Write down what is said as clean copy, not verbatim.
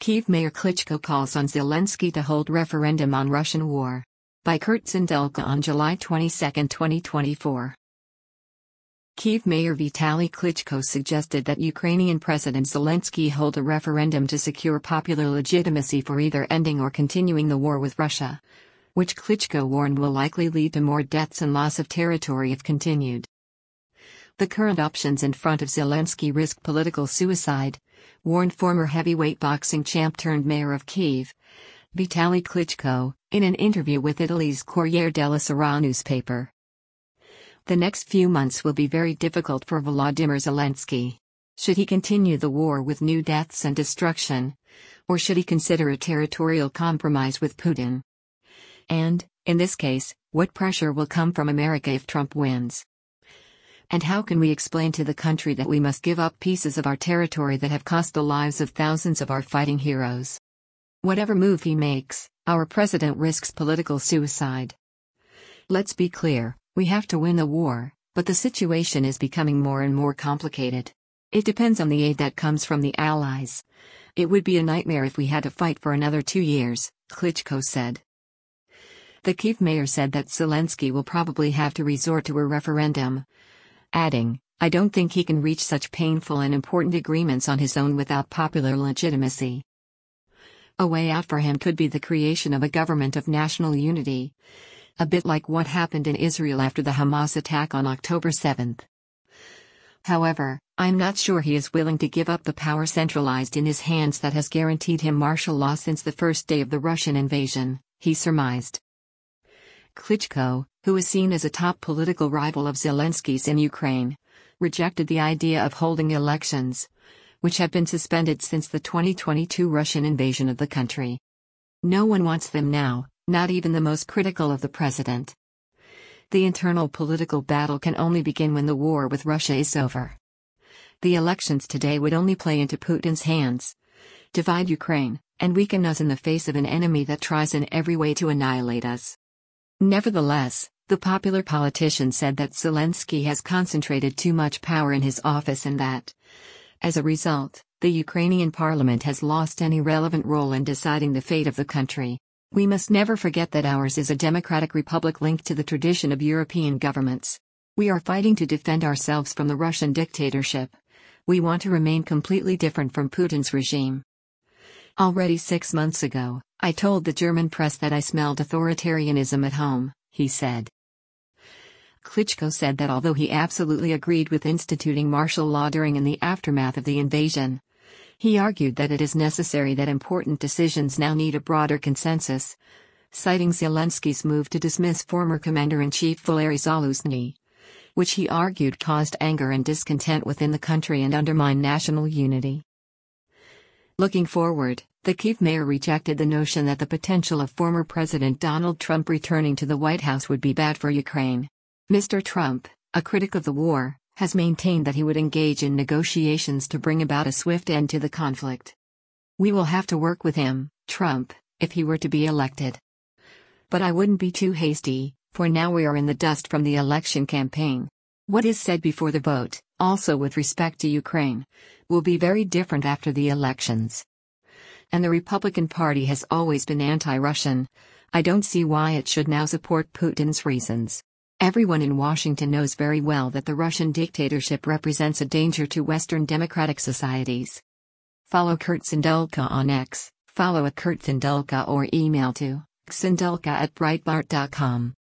Kyiv Mayor Klitschko calls on Zelensky to hold referendum on Russian war. By Kurt Sindelka on July 22, 2024. Kyiv Mayor Vitaly Klitschko suggested that Ukrainian President Zelensky hold a referendum to secure popular legitimacy for either ending or continuing the war with Russia, which Klitschko warned will likely lead to more deaths and loss of territory if continued. The current options in front of Zelensky risk political suicide, warned former heavyweight boxing champ turned mayor of Kyiv, Vitaly Klitschko, in an interview with Italy's Corriere della Sera newspaper. The next few months will be very difficult for Volodymyr Zelensky. Should he continue the war with new deaths and destruction? Or should he consider a territorial compromise with Putin? And, in this case, what pressure will come from America if Trump wins? And how can we explain to the country that we must give up pieces of our territory that have cost the lives of thousands of our fighting heroes? Whatever move he makes, our president risks political suicide. Let's be clear, we have to win the war, but the situation is becoming more and more complicated. It depends on the aid that comes from the Allies. It would be a nightmare if we had to fight for another 2 years, Klitschko said. The Kyiv mayor said that Zelensky will probably have to resort to a referendum, adding, "I don't think he can reach such painful and important agreements on his own without popular legitimacy." A way out for him could be the creation of a government of national unity, a bit like what happened in Israel after the Hamas attack on October 7. However, I'm not sure he is willing to give up the power centralized in his hands that has guaranteed him martial law since the first day of the Russian invasion, he surmised. Klitschko, who is seen as a top political rival of Zelensky's in Ukraine, rejected the idea of holding elections, which have been suspended since the 2022 Russian invasion of the country. No one wants them now, not even the most critical of the president. The internal political battle can only begin when the war with Russia is over. The elections today would only play into Putin's hands, divide Ukraine, and weaken us in the face of an enemy that tries in every way to annihilate us. Nevertheless, the popular politician said that Zelensky has concentrated too much power in his office and that, as a result, the Ukrainian parliament has lost any relevant role in deciding the fate of the country. We must never forget that ours is a democratic republic linked to the tradition of European governments. We are fighting to defend ourselves from the Russian dictatorship. We want to remain completely different from Putin's regime. Already 6 months ago, I told the German press that I smelled authoritarianism at home, he said. Klitschko said that although he absolutely agreed with instituting martial law during and the aftermath of the invasion, he argued that it is necessary that important decisions now need a broader consensus, citing Zelensky's move to dismiss former Commander-in-Chief Valery Zaluzhny, which he argued caused anger and discontent within the country and undermined national unity. Looking forward, the Kyiv mayor rejected the notion that the potential of former President Donald Trump returning to the White House would be bad for Ukraine. Mr. Trump, a critic of the war, has maintained that he would engage in negotiations to bring about a swift end to the conflict. "We will have to work with him, Trump, if he were to be elected. But I wouldn't be too hasty, for now we are in the dust from the election campaign. What is said before the vote, also with respect to Ukraine, will be very different after the elections. And the Republican Party has always been anti-Russian. I don't see why it should now support Putin's reasons. Everyone in Washington knows very well that the Russian dictatorship represents a danger to Western democratic societies." Follow Kurt Sindelka on X, follow @KurtSindelka or email to sindelka@breitbart.com.